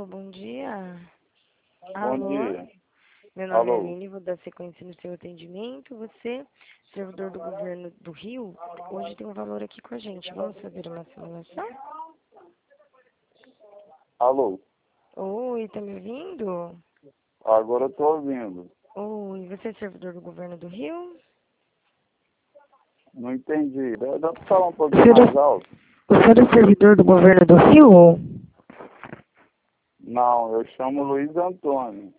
Alô, bom dia. Bom Alô, dia. meu nome é Alô. Aline, vou dar sequência no seu atendimento. Você, servidor do governo do Rio, hoje tem um valor aqui com a gente. Vamos fazer uma simulação? Alô. Oi, tá me ouvindo? Agora eu tô ouvindo. Oi, você é servidor do governo do Rio? Não entendi. Dá pra falar um pouquinho mais alto? Você é servidor do governo do Rio? Não, eu chamo Luiz Antônio.